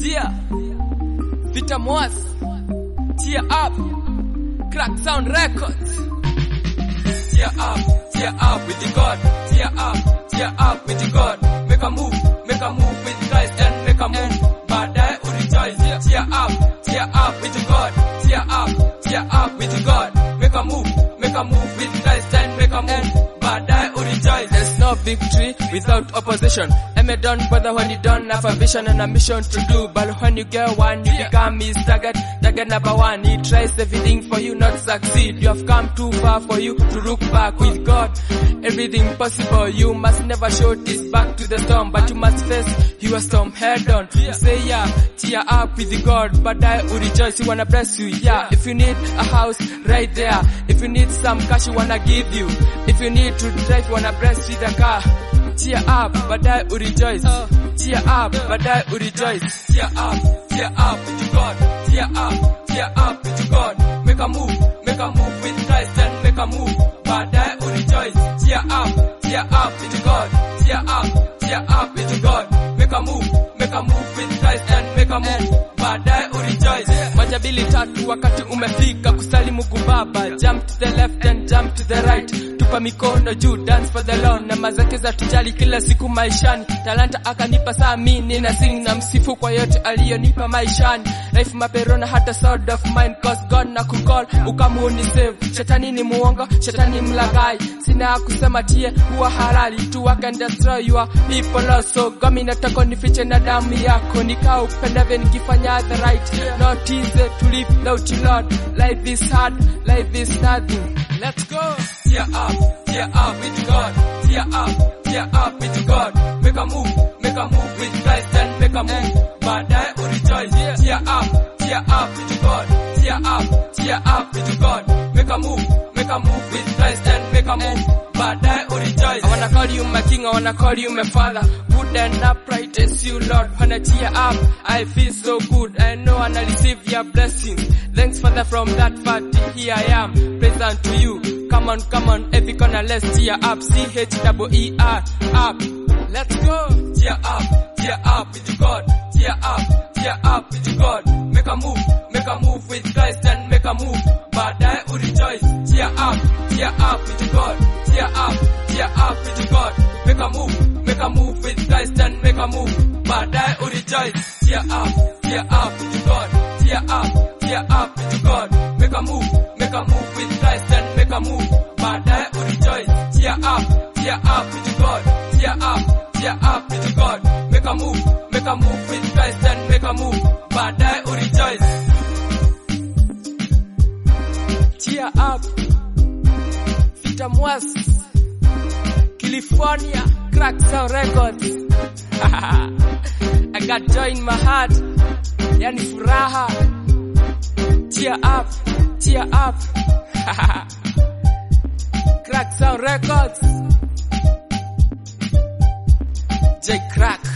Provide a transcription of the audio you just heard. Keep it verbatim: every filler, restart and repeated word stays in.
Yeah, Vita Moas, Tear Up, Crack Sound Records. Tear up, tear up with the God. Tear up, tear up with the God. Make a move, make a move with Christ and make a move. Baadaye urejoice. Tear up, tear up with the God. Tear up, tear up with the God. Make a move, make a move with Christ and make a move. Baadaye urejoice. There's no victory without opposition. And me don't bother when you don't have a vision and a mission to do. But when you get one, you become his target. Target number one. He tries everything for you not succeed. You have come too far for you to look back. With God, everything possible. You must never show this back to the storm, but you must face your storm head on. You say yeah, tear up with the God, but I will rejoice. You wanna bless you, yeah. If you need a house, right there. If you need some cash, you wanna give you. If you need to drive, you wanna bless with a car. Tear up, but I will rejoice. Tear up, but I will rejoice. Tear up, tear up with the God. Tear up, tear up with the God. Make a move, make a move with Christ and make a move. But I will rejoice. Tear up, tear up with the God. Tear up, tear up with the God. Make a move, make a move with Christ and make a move. Baadaye urejoice. Moja mbili tatu wakati umefika kusalimu kubaba. Jump to the left and jump to the right. Tupa mikono juu, dance for the Lord. Na mazake za tujali kila siku maishani. Talanta akanipa saa mimi na sing na msifu kwa yote aliyonipa maishani. Life maperona hata sword of mine, cause God na kukol ukamuni save. Shetani ni muongo, shetani mlagai. Sina kusema tie huwa halali. Tu waka and destroy your people also. Gami nataka nifiche na damu yako. Nikao upendavyo nikifanya the right. Not easy to live without you, Lord. Life is hard, life is nothing. Let's go. Tear up, tear up with God. Tear up, tear up with God. Make a move, make a move with Christ and make a move. Baadaye urejoice. Tear up, tear up with God. Tear up, tear up with God. Make a move, make a move with Christ and make a move. Baadaye urejoice. I wanna call you my king, I wanna call you my father. Good and upright as you, Lord. When I tear up, I feel so good. I know and I receive your blessings. Thanks Father from that party. Here I am, praise unto you. Come on, come on, every corner, let's tear up. C H E E R, up. Let's go. Tear up, tear up with God. Tear up, tear up with God. Make a move, make a move with Christ and make a move. Baadaye urejoice. Tear up, tear up with God. Tear up, tear up with God. Make a move, make a move with Christ and make a move. Baadaye urejoice. Tear up, tear up with God. Tear up, tear up with God. Make a move, make a move with Christ and make a move. Baadaye urejoice. Tear up, tear up with God. Tear up, tear up with God. Make a move, make a move with Christ and make a move. Baadaye urejoice. Tear up. Vita Moas, California, Crack Sound Records. I got joy in my heart. Yani furaha. Tear up, tear up. Crack Sound Records. J Crack.